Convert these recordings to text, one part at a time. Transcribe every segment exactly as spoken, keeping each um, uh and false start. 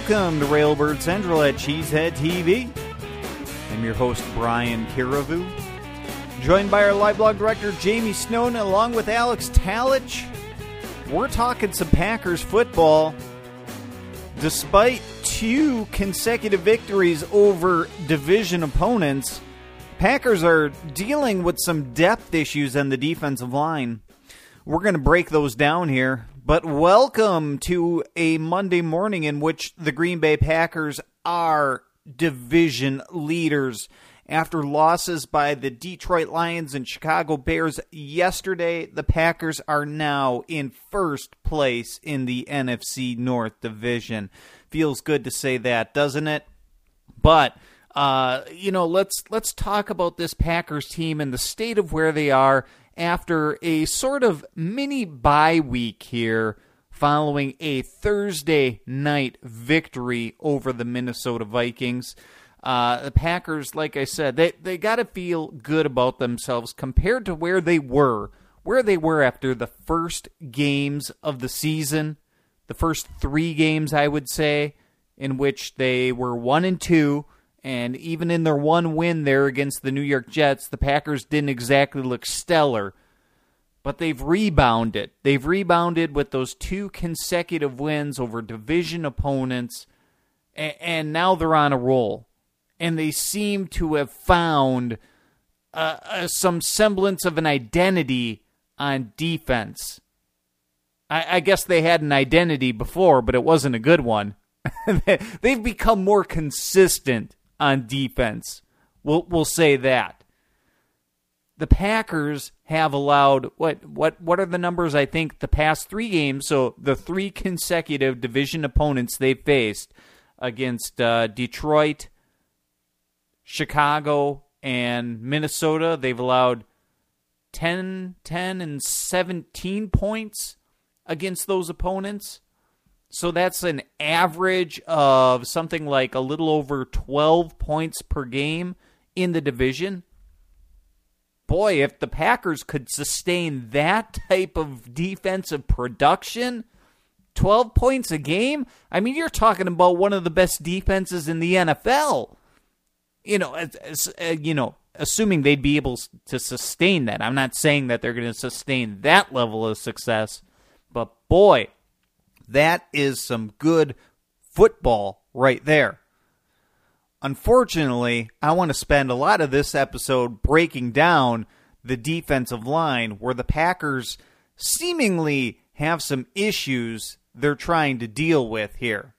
Welcome to Railbird Central at Cheesehead T V. I'm your host, Brian Kiravu. Joined by our live blog director, Jamie Snowden, along with Alex Talich. We're talking some Packers football. Despite two consecutive victories over division opponents, Packers are dealing with some depth issues on the defensive line. We're going to break those down here. But welcome to a Monday morning in which the Green Bay Packers are division leaders. After losses by the Detroit Lions and Chicago Bears yesterday, the Packers are now in first place in the N F C North Division. Feels good to say that, doesn't it? But, uh, you know, let's let's talk about this Packers team and the state of where they are after a sort of mini bye week here following a Thursday night victory over the Minnesota Vikings. Uh, the Packers, like I said, they, they got to feel good about themselves compared to where they were, where they were after the first games of the season, the first three games, I would say, in which they were one and two. And even in their one win there against the New York Jets, the Packers didn't exactly look stellar. But they've rebounded. They've rebounded with those two consecutive wins over division opponents. And now they're on a roll. And they seem to have found uh, uh, some semblance of an identity on defense. I, I guess they had an identity before, but it wasn't a good one. They've become more consistent on defense. We'll we'll say that. The Packers have allowed, what what what are the numbers? I think the past three games, so the three consecutive division opponents they've faced against uh, Detroit, Chicago, and Minnesota, they've allowed ten, ten, and seventeen points against those opponents. So that's an average of something like a little over twelve points per game in the division. Boy, if the Packers could sustain that type of defensive production, twelve points a game, I mean, you're talking about one of the best defenses in the N F L. You know, as, as, uh, you know, assuming they'd be able to sustain that. I'm not saying that they're going to sustain that level of success, but boy, that is some good football right there. Unfortunately, I want to spend a lot of this episode breaking down the defensive line where the Packers seemingly have some issues they're trying to deal with here.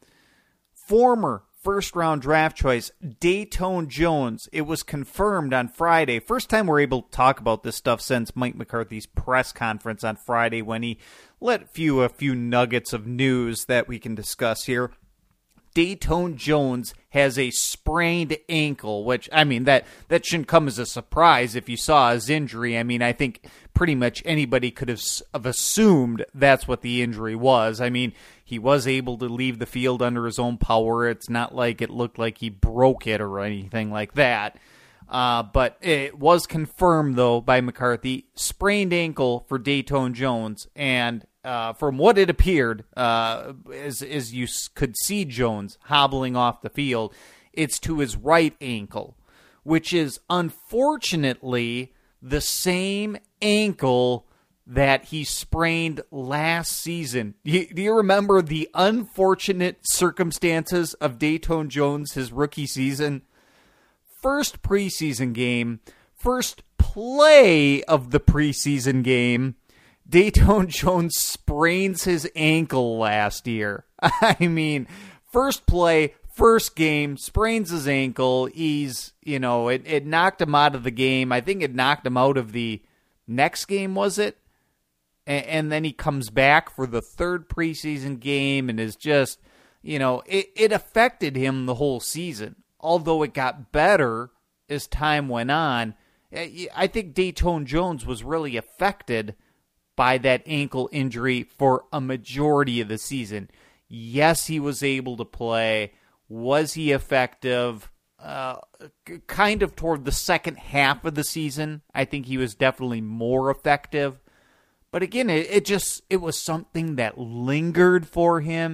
Former first-round draft choice Datone Jones, it was confirmed on Friday. First time we're able to talk about this stuff since Mike McCarthy's press conference on Friday when he let few a few nuggets of news that we can discuss here. Datone Jones has a sprained ankle, which, I mean, that, that shouldn't come as a surprise if you saw his injury. I mean, I think pretty much anybody could have, have assumed that's what the injury was. I mean, he was able to leave the field under his own power. It's not like it looked like he broke it or anything like that. Uh, but it was confirmed, though, by McCarthy, sprained ankle for Datone Jones, and Uh, from what it appeared, uh, as, as you could see Jones hobbling off the field, it's to his right ankle, which is unfortunately the same ankle that he sprained last season. You, do you remember the unfortunate circumstances of Datone Jones, his rookie season? First preseason game, first play of the preseason game, Datone Jones sprains his ankle last year. I mean, first play, first game, sprains his ankle. He's, you know, it, it knocked him out of the game. I think it knocked him out of the next game, was it? And, and then he comes back for the third preseason game and is just, you know, it, it affected him the whole season. Although it got better as time went on, I think Datone Jones was really affected by that ankle injury for a majority of the season. Yes, he was able to play. Was he effective? Uh, kind of toward the second half of the season, I think he was definitely more effective. But again, it, it just, it was something that lingered for him.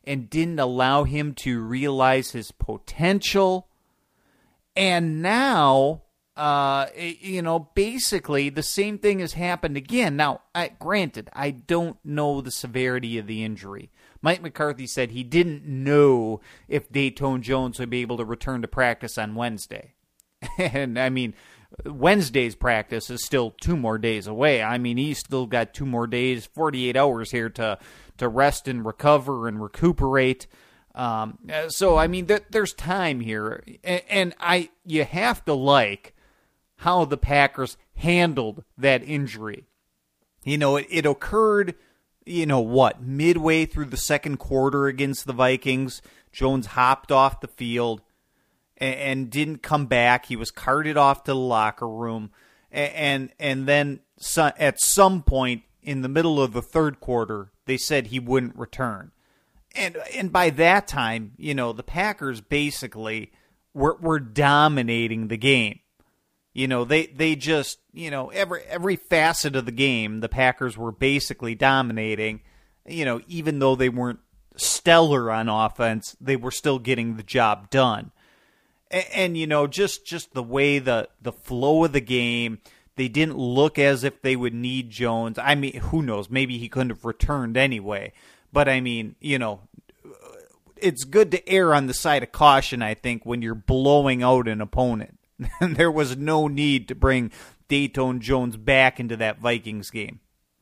and didn't allow him to realize his potential. And now, uh, you know, basically the same thing has happened again. Now, I, granted, I don't know the severity of the injury. Mike McCarthy said he didn't know if Datone Jones would be able to return to practice on Wednesday. And, I mean, Wednesday's practice is still two more days away. I mean, he's still got two more days, forty-eight hours here to, to rest and recover and recuperate. Um, so, I mean, th- there's time here. And, and I, you have to like how the Packers handled that injury. You know, it, it occurred, you know, what, midway through the second quarter against the Vikings. Jones hopped off the field and didn't come back. He was carted off to the locker room. And and then at some point in the middle of the third quarter, they said he wouldn't return. And and by that time, you know, the Packers basically were, were dominating the game. You know, they, they just, you know, every every facet of the game, the Packers were basically dominating. You know, even though they weren't stellar on offense, they were still getting the job done. And, and, you know, just, just the way the, the flow of the game, they didn't look as if they would need Jones. I mean, who knows? Maybe he couldn't have returned anyway. But, I mean, you know, it's good to err on the side of caution, I think, when you're blowing out an opponent. There was no need to bring Datone Jones back into that Vikings game.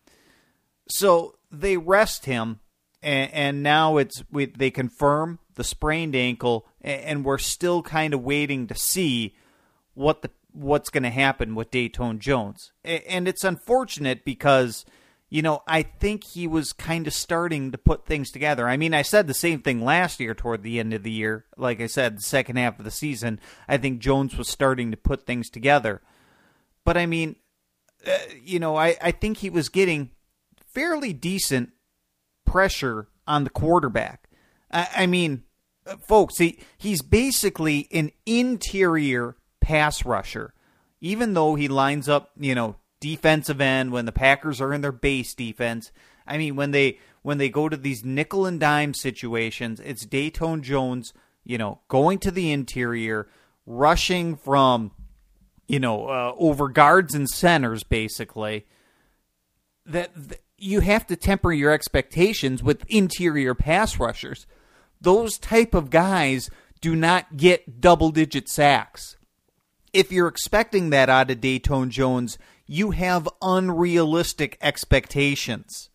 So they rest him, and, and now it's we, they confirm the sprained ankle, and we're still kind of waiting to see what the what's going to happen with Datone Jones. And it's unfortunate because, you know, I think he was kind of starting to put things together. I mean, I said the same thing last year toward the end of the year. Like I said, the second half of the season, I think Jones was starting to put things together. But, I mean, uh, you know, I, I think he was getting fairly decent pressure on the quarterback. I, I mean, uh, folks, he, he's basically an interior pass rusher. Even though he lines up, you know, defensive end when the Packers are in their base defense. I mean, when they when they go to these nickel and dime situations, it's Datone Jones, you know, going to the interior, rushing from, you know, uh, over guards and centers, basically. That, that you have to temper your expectations with interior pass rushers. Those type of guys do not get double-digit sacks. If you're expecting that out of Datone Jones, you have unrealistic expectations.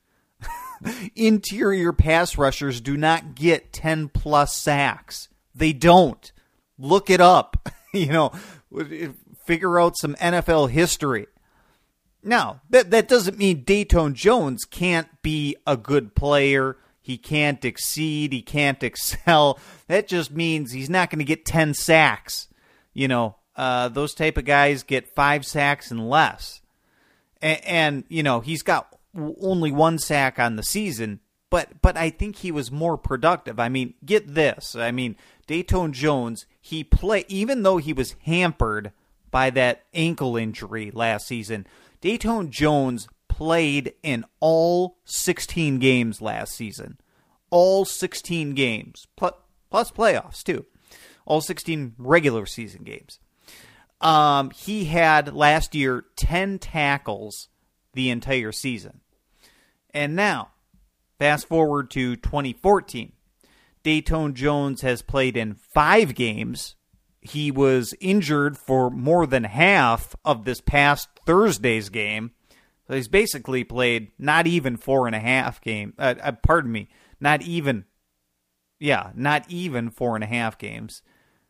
Interior pass rushers do not get ten-plus sacks. They don't. Look it up. You know, figure out some N F L history. Now, that, that doesn't mean Datone Jones can't be a good player. He can't exceed. He can't excel. That just means he's not going to get ten sacks. You know, uh, those type of guys get five sacks and less. And, and, you know, he's got only one sack on the season, but but I think he was more productive. I mean, get this. I mean, Datone Jones, he play even though he was hampered by that ankle injury last season, Datone Jones played in all sixteen games last season. All sixteen games, plus, plus playoffs, too. All sixteen regular season games. Um, he had, last year, ten tackles the entire season. And now, fast forward to twenty fourteen. Datone Jones has played in five games. He was injured for more than half of this past Thursday's game. So he's basically played not even four and a half game. Uh, uh, pardon me, not even. Yeah, not even four and a half games.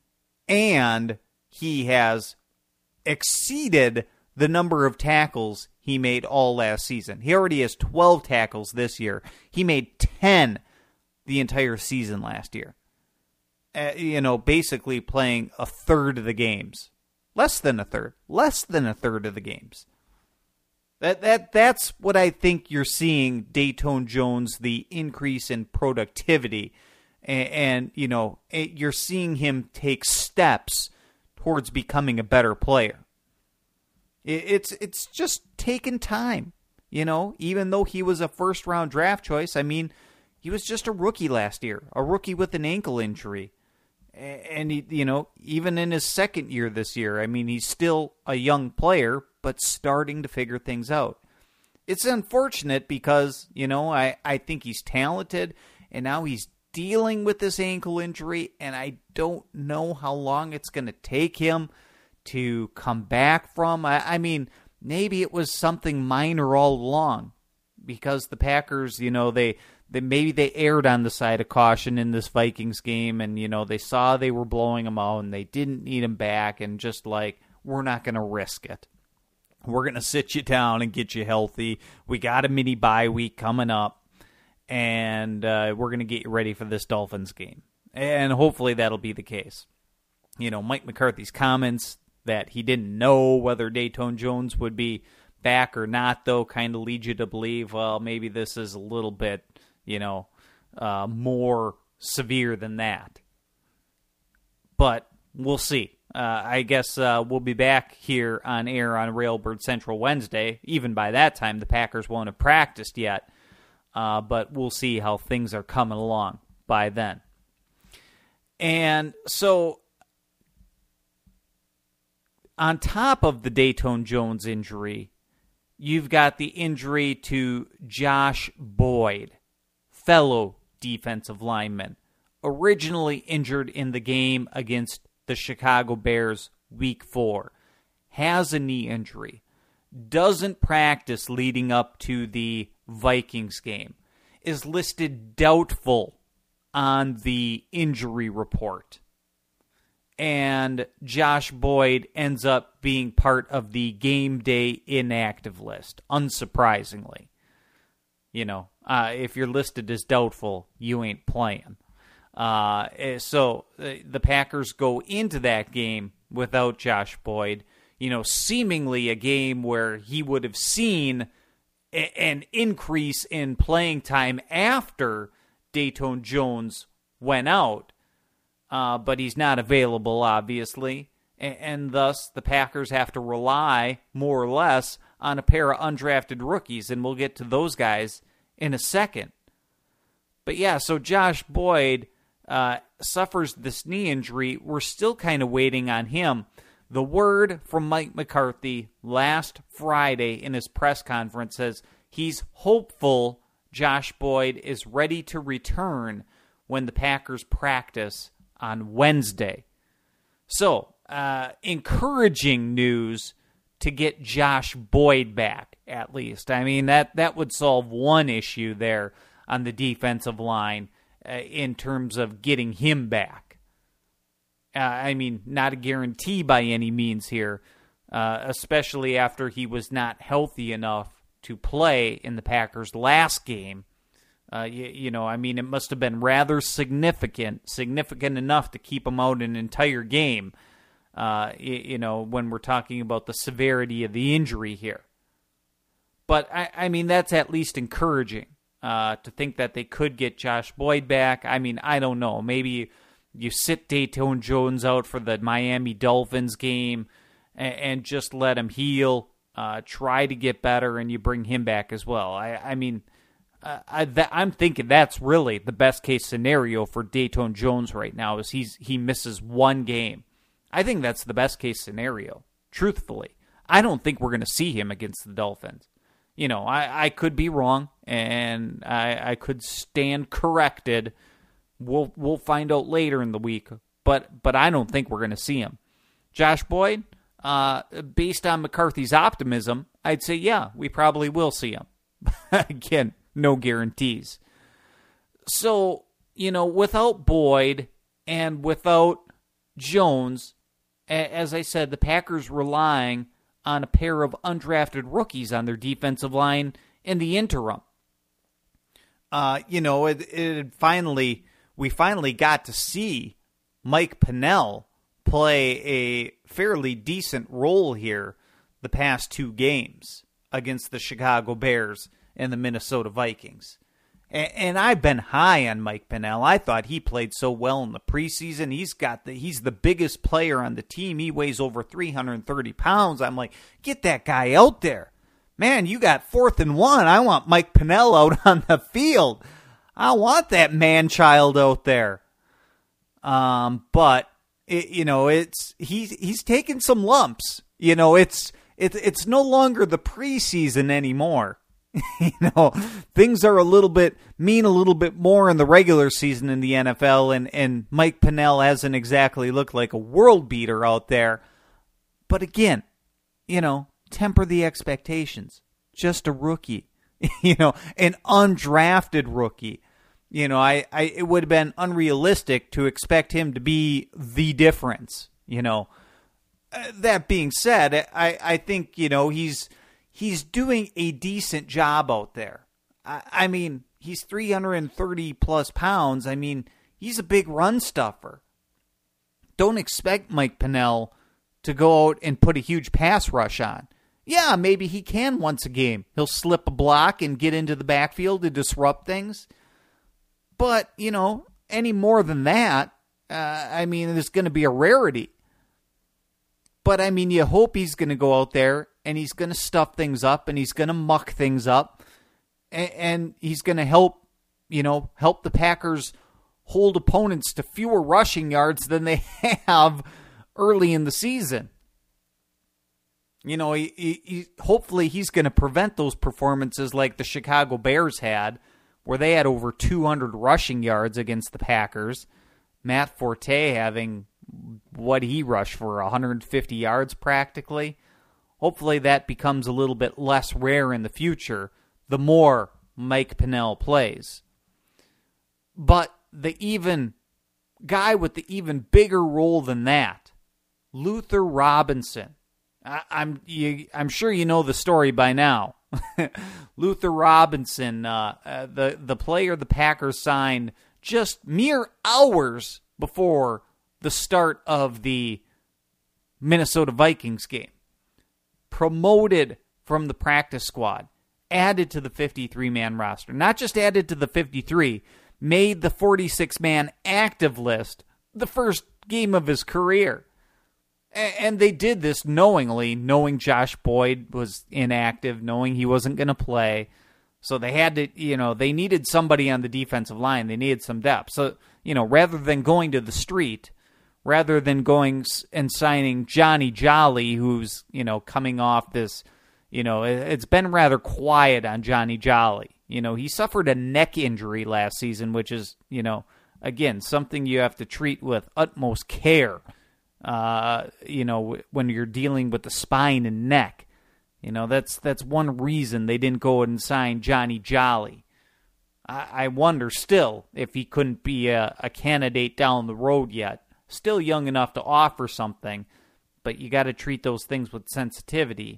And he has exceeded the number of tackles he made all last season. He already has twelve tackles this year. He made ten the entire season last year. Uh, you know, basically playing a third of the games. Less than a third. Less than a third of the games. That that That's what I think you're seeing Datone Jones, the increase in productivity. And, and you know, it, you're seeing him take steps towards becoming a better player. It, it's it's just taken time. You know, even though he was a first-round draft choice, I mean, he was just a rookie last year, a rookie with an ankle injury. And, he, you know, even in his second year this year, I mean, he's still a young player, but starting to figure things out. It's unfortunate because, you know, I, I think he's talented, and now he's dealing with this ankle injury, and I don't know how long it's going to take him to come back from. I, I mean, maybe it was something minor all along, because the Packers, you know, they, they maybe they erred on the side of caution in this Vikings game, and, you know, they saw they were blowing him out, and they didn't need him back, and just like, we're not going to risk it. We're going to sit you down and get you healthy. We got a mini bye week coming up, and uh, we're going to get you ready for this Dolphins game. And hopefully that'll be the case. You know, Mike McCarthy's comments that he didn't know whether Datone Jones would be back or not, though, kind of lead you to believe, well, maybe this is a little bit, you know, uh, more severe than that. But we'll see. Uh, I guess uh, we'll be back here on air on Railbird Central Wednesday. Even by that time, the Packers won't have practiced yet. Uh, but we'll see how things are coming along by then. And so, on top of the Datone Jones injury, you've got the injury to Josh Boyd, fellow defensive lineman, originally injured in the game against the Chicago Bears week four, has a knee injury, doesn't practice leading up to the Vikings game, is listed doubtful on the injury report. And Josh Boyd ends up being part of the game day inactive list, unsurprisingly. You know, uh, if you're listed as doubtful, you ain't playing. Uh, so uh, the Packers go into that game without Josh Boyd, you know, seemingly a game where he would have seen a- an increase in playing time after Datone Jones went out. Uh, but he's not available, obviously, and, and thus the Packers have to rely, more or less, on a pair of undrafted rookies, and we'll get to those guys in a second. But yeah, so Josh Boyd uh, suffers this knee injury. We're still kind of waiting on him. The word from Mike McCarthy last Friday in his press conference says he's hopeful Josh Boyd is ready to return when the Packers practice on Wednesday. So, uh, encouraging news to get Josh Boyd back, at least. I mean, that, that would solve one issue there on the defensive line uh, in terms of getting him back. Uh, I mean, not a guarantee by any means here, uh, especially after he was not healthy enough to play in the Packers' last game. Uh, you, you know, I mean, it must have been rather significant, significant enough to keep him out an entire game, uh, you, you know, when we're talking about the severity of the injury here. But, I, I mean, that's at least encouraging uh, to think that they could get Josh Boyd back. I mean, I don't know. Maybe you sit Datone Jones out for the Miami Dolphins game and, and just let him heal, uh, try to get better, and you bring him back as well. I, I mean... Uh, I, that, I'm thinking that's really the best case scenario for Datone Jones right now is he's he misses one game. I think that's the best case scenario, truthfully. I don't think we're going to see him against the Dolphins. You know, I, I could be wrong, and I, I could stand corrected. We'll we'll find out later in the week, but but I don't think we're going to see him. Josh Boyd, uh, based on McCarthy's optimism, I'd say, yeah, we probably will see him. Again, no guarantees. So, you know, without Boyd and without Jones, as I said, the Packers relying on a pair of undrafted rookies on their defensive line in the interim. Uh, you know, it, it finally, we finally got to see Mike Pennel play a fairly decent role here the past two games against the Chicago Bears and the Minnesota Vikings. And, and I've been high on Mike Pennel. I thought he played so well in the preseason. He's got the he's the biggest player on the team. He weighs over three hundred thirty pounds. I'm like, get that guy out there. Man, you got fourth and one. I want Mike Pennel out on the field. I want that man-child out there. Um, but it, you know, it's he's he's taking some lumps. You know, it's it's it's no longer the preseason anymore. You know, things are a little bit mean a little bit more in the regular season in the N F L, and, and Mike Pennel hasn't exactly looked like a world beater out there. But again, you know, temper the expectations. Just a rookie, you know, an undrafted rookie. You know, I, I it would have been unrealistic to expect him to be the difference. You know, uh, that being said, I, I think, you know, he's he's doing a decent job out there. I, I mean, he's three hundred thirty plus pounds. I mean, he's a big run stuffer. Don't expect Mike Pennel to go out and put a huge pass rush on. Yeah, maybe he can once a game. He'll slip a block and get into the backfield to disrupt things. But, you know, any more than that, uh, I mean, it's going to be a rarity. But, I mean, you hope he's going to go out there and he's going to stuff things up and he's going to muck things up. And, and he's going to help, you know, help the Packers hold opponents to fewer rushing yards than they have early in the season. You know, he, he, he, hopefully he's going to prevent those performances like the Chicago Bears had, where they had over two hundred rushing yards against the Packers. Matt Forte having what he rushed for one hundred fifty yards practically. Hopefully that becomes a little bit less rare in the future, the more Mike Pennel plays. But the even guy with the even bigger role than that, Luther Robinson. I, I'm you, I'm sure you know the story by now. Luther Robinson, uh, uh, the the player the Packers signed just mere hours before the start of the Minnesota Vikings game, promoted from the practice squad, added to the fifty-three man roster. Not just added to the fifty-three, made the forty-six man active list the first game of his career. And they did this knowingly, knowing Josh Boyd was inactive, knowing he wasn't going to play. So they had to, you know, they needed somebody on the defensive line. They needed some depth. So, you know, rather than going to the street, rather than going and signing Johnny Jolly, who's, you know, coming off this, you know, it's been rather quiet on Johnny Jolly. You know, he suffered a neck injury last season, which is, you know, again, something you have to treat with utmost care. Uh, you know, when you're dealing with the spine and neck, you know, that's that's one reason they didn't go and sign Johnny Jolly. I, I wonder still if he couldn't be a, a candidate down the road yet. Still young enough to offer something, but you got to treat those things with sensitivity.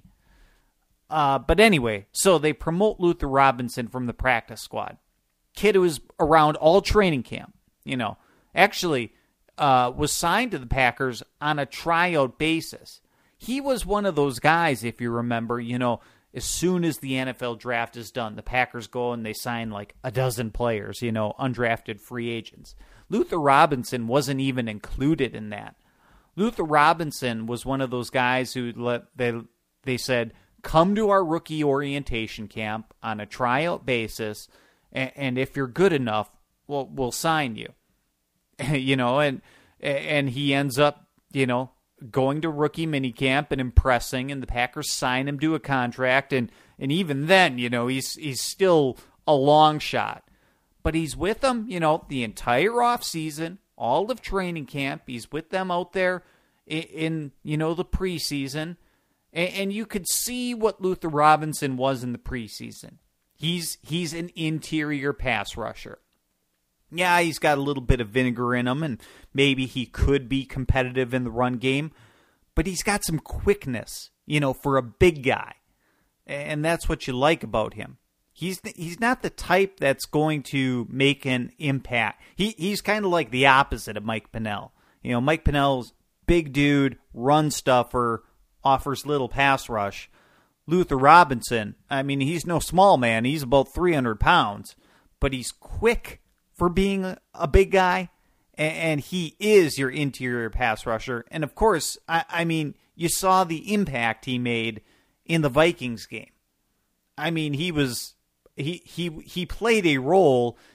Uh, but anyway, so they promote Luther Robinson from the practice squad. Kid who was around all training camp, you know, actually... Uh, was signed to the Packers on a tryout basis. He was one of those guys, if you remember, you know, as soon as the N F L draft is done, the Packers go and they sign like a dozen players, you know, undrafted free agents. Luther Robinson wasn't even included in that. Luther Robinson was one of those guys who let they they said, come to our rookie orientation camp on a tryout basis, and, and if you're good enough, we'll, we'll sign you. You know, and and he ends up, you know, going to rookie minicamp and impressing, and the Packers sign him to a contract, and, and even then, you know, he's he's still a long shot. But he's with them, you know, the entire offseason, all of training camp. He's with them out there in, in you know, the preseason, and, and you could see what Luther Robinson was in the preseason. He's he's an interior pass rusher. Yeah, he's got a little bit of vinegar in him, and maybe he could be competitive in the run game, but he's got some quickness, you know, for a big guy, and that's what you like about him. He's he's not the type that's going to make an impact. He he's kind of like the opposite of Mike Pennel. You know, Mike Pennell's big dude, run stuffer, offers little pass rush. Luther Robinson, I mean, he's no small man. He's about three hundred pounds, but he's quick for being a big guy, and he is your interior pass rusher. And of course, I, I mean, you saw the impact he made in the Vikings game. I mean, he was he he he played a role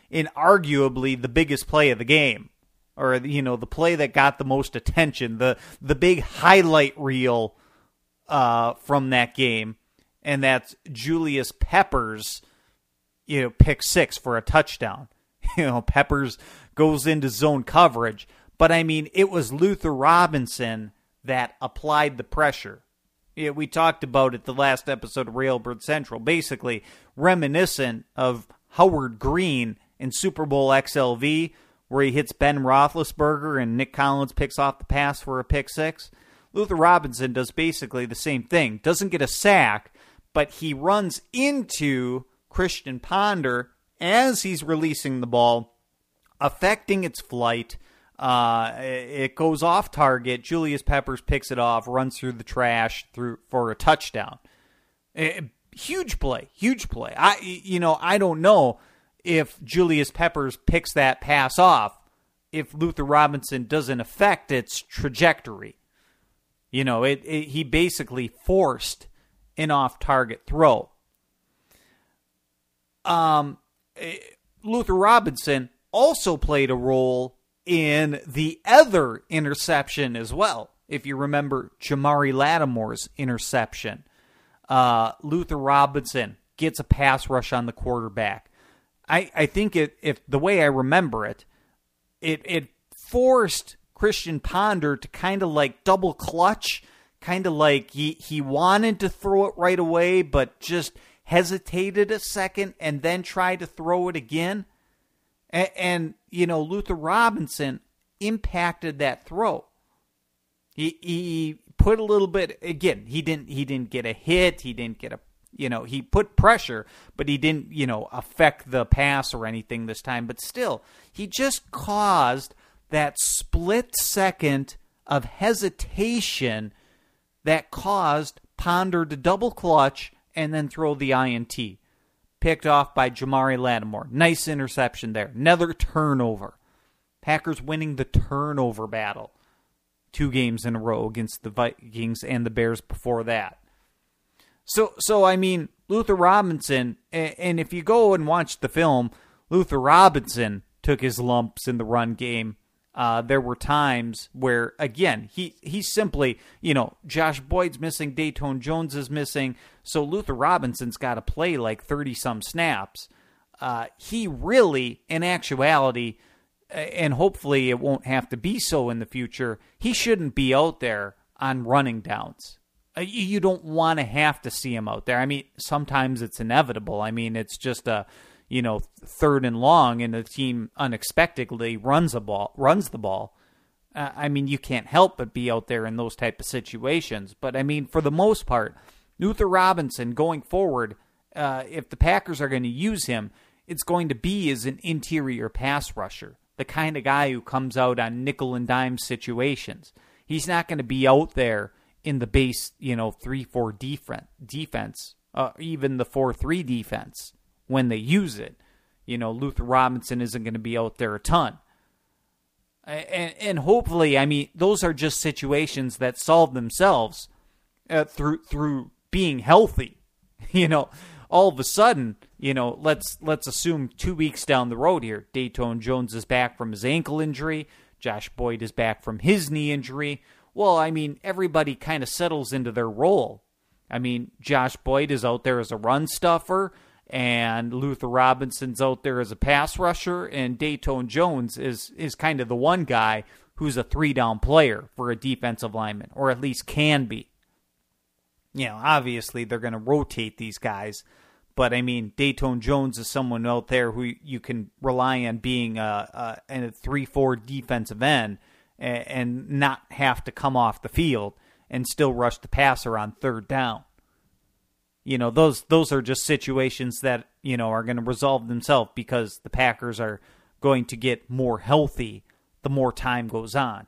in arguably the biggest play of the game, or, you know, the play that got the most attention, the the big highlight reel uh, from that game, and that's Julius Peppers, you know, pick six for a touchdown. You know, Peppers goes into zone coverage, but I mean, it was Luther Robinson that applied the pressure. Yeah, we talked about it the last episode of Railbird Central, basically reminiscent of Howard Green in Super Bowl X L V, where he hits Ben Roethlisberger and Nick Collins picks off the pass for a pick six. Luther Robinson does basically the same thing. Doesn't get a sack, but he runs into Christian Ponder as he's releasing the ball, affecting its flight. Uh, it goes off target. Julius Peppers picks it off, runs through the trash through for a touchdown. A, huge play, huge play. I, you know, I don't know if Julius Peppers picks that pass off, if Luther Robinson doesn't affect its trajectory. You know, it, it he basically forced an off-target throw. Um, Luther Robinson also played a role in the other interception as well. If you remember Jamari Lattimore's interception, uh, Luther Robinson gets a pass rush on the quarterback. I, I think it, if the way I remember it, it it forced Christian Ponder to kind of like double clutch, kind of like he, he wanted to throw it right away, but just hesitated a second and then tried to throw it again. And, and, you know, Luther Robinson impacted that throw. He he put a little bit, again, he didn't he didn't get a hit, he didn't get a, you know, he put pressure, but he didn't, you know, affect the pass or anything this time. But still, he just caused that split second of hesitation that caused Ponder to double clutch and then throw the I N T. Picked off by Jamari Lattimore. Nice interception there. Another turnover. Packers winning the turnover battle. Two games in a row against the Vikings and the Bears before that. So, so I mean, Luther Robinson, and if you go and watch the film, Luther Robinson took his lumps in the run game. Uh, there were times where, again, he, he simply, you know, Josh Boyd's missing, Dayton Jones is missing, so Luther Robinson's got to play like thirty-some snaps. Uh, he really, in actuality, and hopefully it won't have to be so in the future, he shouldn't be out there on running downs. Uh, you, you don't want to have to see him out there. I mean, sometimes it's inevitable. I mean, it's just a... you know, third and long, and the team unexpectedly runs a ball, runs the ball. Uh, I mean, you can't help but be out there in those type of situations. But I mean, for the most part, Luther Robinson going forward, uh, if the Packers are going to use him, it's going to be as an interior pass rusher, the kind of guy who comes out on nickel and dime situations. He's not going to be out there in the base, you know, three four defense, defense, uh, even the four three defense. When they use it, you know, Luther Robinson isn't going to be out there a ton. And, and hopefully, I mean, those are just situations that solve themselves uh, through through being healthy. You know, all of a sudden, you know, let's let's assume two weeks down the road here, Dayton Jones is back from his ankle injury. Josh Boyd is back from his knee injury. Well, I mean, everybody kind of settles into their role. I mean, Josh Boyd is out there as a run stuffer, and Luther Robinson's out there as a pass rusher, and Dayton Jones is is kind of the one guy who's a three-down player for a defensive lineman, or at least can be. You know, obviously they're going to rotate these guys, but I mean, Dayton Jones is someone out there who you can rely on being a, a, a three four defensive end and, and not have to come off the field and still rush the passer on third down. You know, those those are just situations that, you know, are going to resolve themselves because the Packers are going to get more healthy the more time goes on.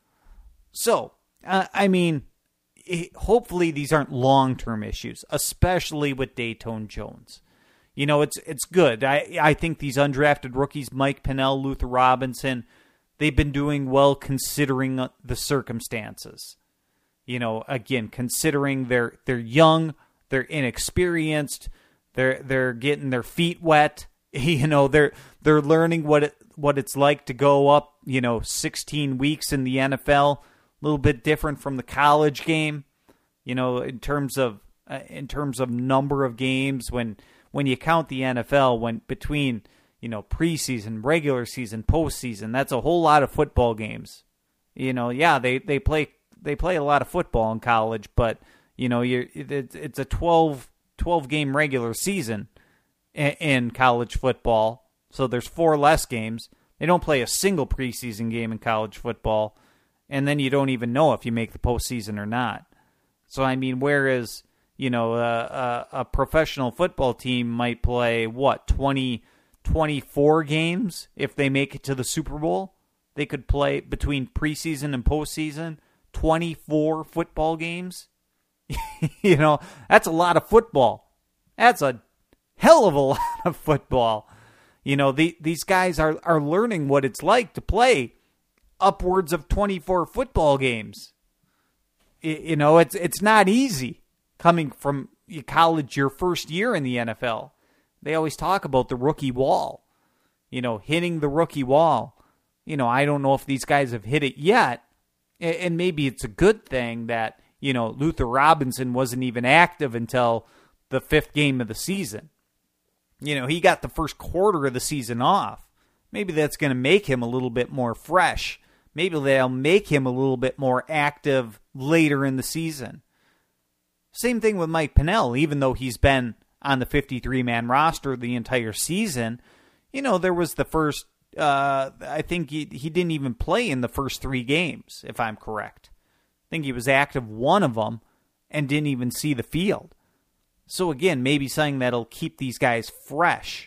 So, uh, I mean, it, hopefully these aren't long-term issues, especially with Dayton Jones. You know, it's it's good. I, I think these undrafted rookies, Mike Pennell, Luther Robinson, they've been doing well considering the circumstances. You know, again, considering they're they're young, they're inexperienced, they're they're getting their feet wet, You know, they're they're learning what it what it's like to go up, you know, sixteen weeks in the N F L. A little bit different from the college game, you know, in terms of uh, in terms of number of games. When when you count the N F L, when between, you know, preseason, regular season, postseason, that's a whole lot of football games. You know, yeah, they, they play they play a lot of football in college, but you know, you're it, it's a twelve, twelve game regular season in, in college football. So there's four less games. They don't play a single preseason game in college football, and then you don't even know if you make the postseason or not. So I mean, whereas, you know, a, a, a professional football team might play what twenty, twenty-four games if they make it to the Super Bowl. They could play between preseason and postseason twenty-four football games. You know, that's a lot of football. That's a hell of a lot of football. You know, the, these guys are, are learning what it's like to play upwards of twenty-four football games. You know, it's it's not easy coming from college your first year in the N F L. They always talk about the rookie wall, you know, hitting the rookie wall. You know, I don't know if these guys have hit it yet, and maybe it's a good thing that, you know, Luther Robinson wasn't even active until the fifth game of the season. You know, he got the first quarter of the season off. Maybe that's going to make him a little bit more fresh. Maybe they'll make him a little bit more active later in the season. Same thing with Mike Pennel, even though he's been on the fifty-three man roster the entire season. You know, there was the first, uh, I think he, he didn't even play in the first three games, if I'm correct. I think he was active one of them and didn't even see the field. So again, maybe something that'll keep these guys fresh.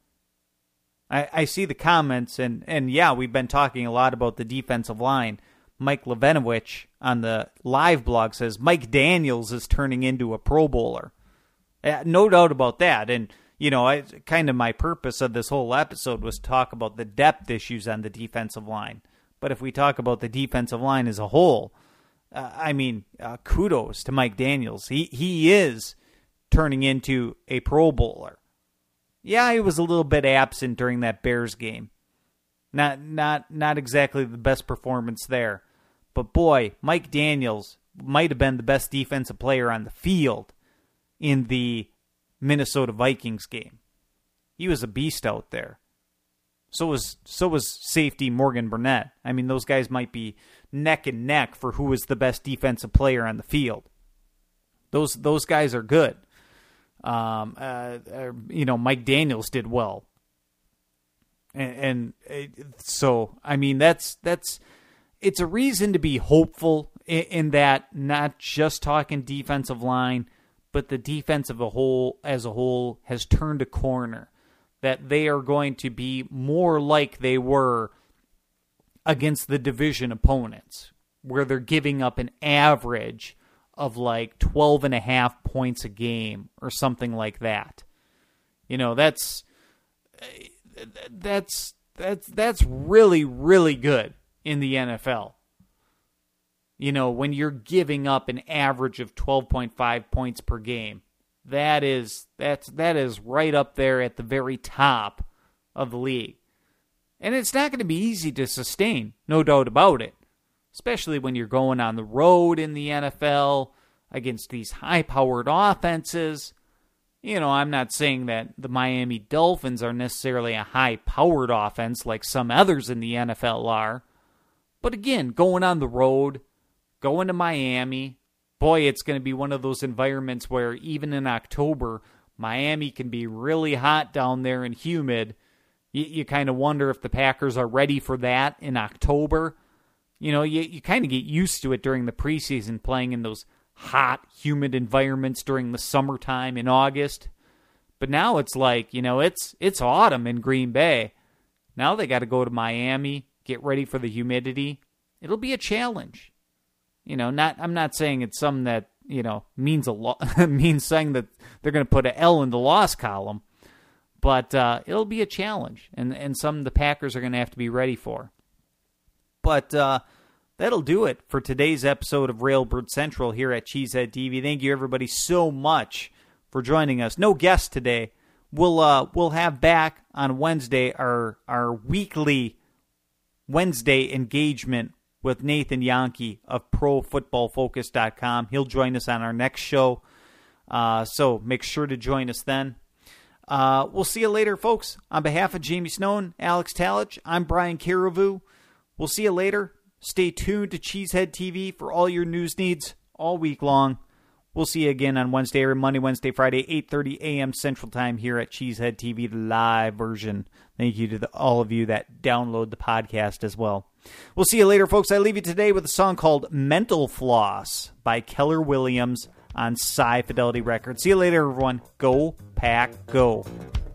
I, I see the comments, and, and yeah, we've been talking a lot about the defensive line. Mike Levinovich on the live blog says Mike Daniels is turning into a Pro Bowler. Uh, no doubt about that. And, you know, I, kind of my purpose of this whole episode was to talk about the depth issues on the defensive line. But if we talk about the defensive line as a whole, uh, I mean, uh, kudos to Mike Daniels. He he is turning into a Pro Bowler. Yeah, he was a little bit absent during that Bears game. Not not not exactly the best performance there. But boy, Mike Daniels might have been the best defensive player on the field in the Minnesota Vikings game. He was a beast out there. So was so was safety Morgan Burnett. I mean, those guys might be neck and neck for who was the best defensive player on the field. Those those guys are good. Um, uh, uh, you know, Mike Daniels did well, and, and uh, so I mean that's that's it's a reason to be hopeful in, in that, not just talking defensive line, but the defense of a whole as a whole has turned a corner. That they are going to be more like they were against the division opponents, where they're giving up an average of like twelve and a half points a game or something like that. You know, that's that's that's that's really really good in the N F L. You know, when you're giving up an average of twelve point five points per game, that is that's that is right up there at the very top of the league. And it's not going to be easy to sustain, no doubt about it. Especially when you're going on the road in the N F L against these high-powered offenses. You know, I'm not saying that the Miami Dolphins are necessarily a high-powered offense like some others in the N F L are. But again, going on the road, going to Miami, boy, it's going to be one of those environments where even in October, Miami can be really hot down there and humid. You, you kind of wonder if the Packers are ready for that in October. You know, you, you kind of get used to it during the preseason, playing in those hot, humid environments during the summertime in August. But now it's like, you know, it's it's autumn in Green Bay. Now they got to go to Miami, get ready for the humidity. It'll be a challenge. You know, not I'm not saying it's something that, you know, means a lot, means saying that they're going to put an L in the loss column. But uh, it'll be a challenge, and, and some the Packers are going to have to be ready for. But uh, that'll do it for today's episode of Railbird Central here at Cheesehead T V. Thank you, everybody, so much for joining us. No guest today. we'll uh, we'll have back on Wednesday our our weekly Wednesday engagement with Nathan Yankee of Pro Football Focus dot com. He'll join us on our next show, uh, so make sure to join us then. Uh, we'll see you later, folks. On behalf of Jamie Snow, Alex Talich, I'm Brian Carriveau. We'll see you later. Stay tuned to Cheesehead T V for all your news needs all week long. We'll see you again on Wednesday, or Monday, Wednesday, Friday, eight thirty a.m. Central Time here at Cheesehead T V, the live version. Thank you to the, all of you that download the podcast as well. We'll see you later, folks. I leave you today with a song called Mental Floss by Keller Williams on Sci Fidelity Records. See you later, everyone. Go Pack Go.